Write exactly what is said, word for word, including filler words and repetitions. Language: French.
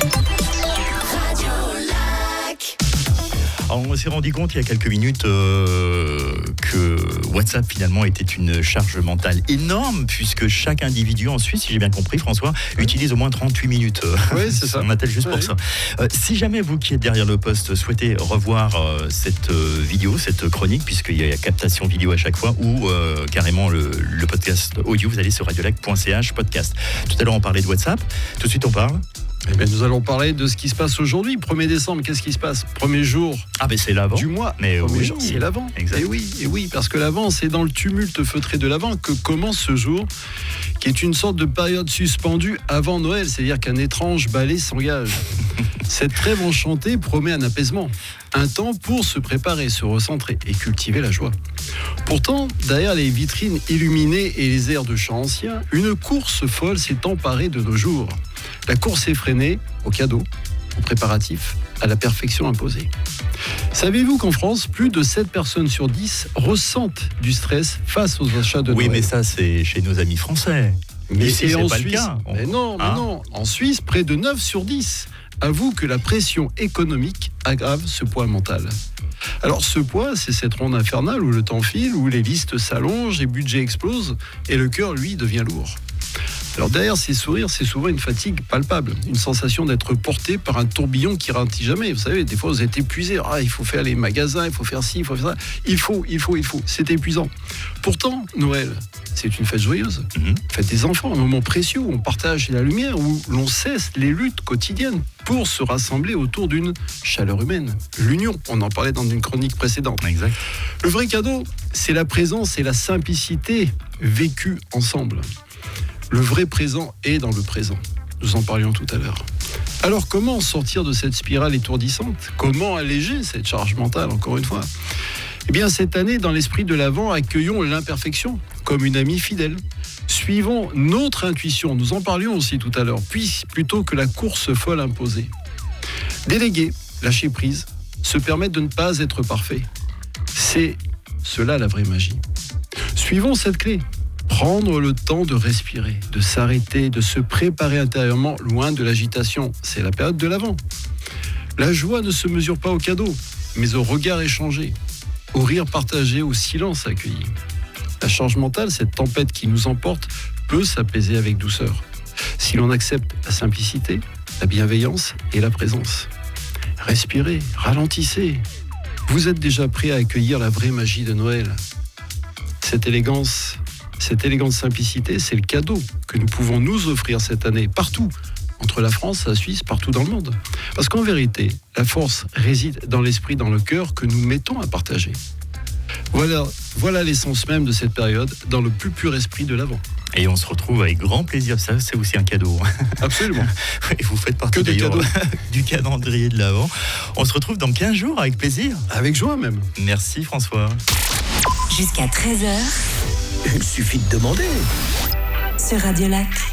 Alors, on s'est rendu compte il y a quelques minutes euh, que WhatsApp finalement était une charge mentale énorme, puisque chaque individu en Suisse, si j'ai bien compris François, oui. utilise au moins trente-huit minutes. Oui, c'est ça. On appelle juste oui. pour ça. Euh, si jamais vous qui êtes derrière le poste souhaitez revoir euh, cette euh, vidéo, cette chronique, puisqu'il y a captation vidéo à chaque fois, ou euh, carrément le, le podcast audio, vous allez sur radiolac point c h podcast. Tout à l'heure on parlait de WhatsApp, tout de suite on parle Eh bien, nous allons parler de ce qui se passe aujourd'hui. premier décembre, qu'est-ce qui se passe ? Premier jour ah ben c'est l'avant du mois. Mais premier oui, jour, c'est l'avant. Exact. Et oui, et oui, parce que l'avant, c'est dans le tumulte feutré de l'avant que commence ce jour, qui est une sorte de période suspendue avant Noël, c'est-à-dire qu'un étrange ballet s'engage. Cette trêve enchantée promet un apaisement, un temps pour se préparer, se recentrer et cultiver la joie. Pourtant, derrière les vitrines illuminées et les airs de chants anciens, une course folle s'est emparée de nos jours. La course effrénée aux cadeaux, aux préparatifs, à la perfection imposée. Savez-vous qu'en France, plus de sept personnes sur dix ressentent du stress face aux achats de oui, Noël ? Oui, mais ça, c'est chez nos amis français. Mais Ici, et c'est en pas Suisse, le cas. On... Mais non, mais ah. non. En Suisse, près de neuf sur dix avouent que la pression économique aggrave ce poids mental. Alors ce poids, c'est cette ronde infernale où le temps file, où les listes s'allongent, les budgets explosent et le cœur, lui, devient lourd. Alors derrière ces sourires, c'est souvent une fatigue palpable, une sensation d'être porté par un tourbillon qui ralentit jamais. Vous savez, des fois vous êtes épuisé, ah, il faut faire les magasins, il faut faire ci, il faut faire ça, il faut, il faut, il faut, c'est épuisant. Pourtant, Noël, c'est une fête joyeuse, mm-hmm. fête des enfants, un moment précieux où on partage la lumière, où l'on cesse les luttes quotidiennes pour se rassembler autour d'une chaleur humaine, l'union, on en parlait dans une chronique précédente. Exact. Le vrai cadeau, c'est la présence et la simplicité vécues ensemble. Le vrai présent est dans le présent. Nous en parlions tout à l'heure. Alors, comment sortir de cette spirale étourdissante ? Comment alléger cette charge mentale, encore une fois ? Eh bien, cette année, dans l'esprit de l'Avent, accueillons l'imperfection comme une amie fidèle. Suivons notre intuition, nous en parlions aussi tout à l'heure, puis plutôt que la course folle imposée. Déléguer, lâcher prise, se permettre de ne pas être parfait. C'est cela la vraie magie. Suivons cette clé. Prendre le temps de respirer, de s'arrêter, de se préparer intérieurement loin de l'agitation. C'est la période de l'Avent. La joie ne se mesure pas au cadeau, mais au regard échangé, au rire partagé, au silence accueilli. La charge mentale, cette tempête qui nous emporte, peut s'apaiser avec douceur, si l'on accepte la simplicité, la bienveillance et la présence. Respirez, ralentissez. Vous êtes déjà prêt à accueillir la vraie magie de Noël. Cette élégance... Cette élégante simplicité, c'est le cadeau que nous pouvons nous offrir cette année, partout, entre la France, la Suisse, partout dans le monde. Parce qu'en vérité, la force réside dans l'esprit, dans le cœur que nous mettons à partager. Voilà, voilà l'essence même de cette période, dans le plus pur esprit de l'Avent. Et on se retrouve avec grand plaisir, ça c'est aussi un cadeau. Absolument. Et vous faites partie que des d'ailleurs cadeaux. Du calendrier de l'Avent. On se retrouve dans quinze jours avec plaisir. Avec joie même. Merci François. Jusqu'à treize heures. Il suffit de demander. Sur Radiolac.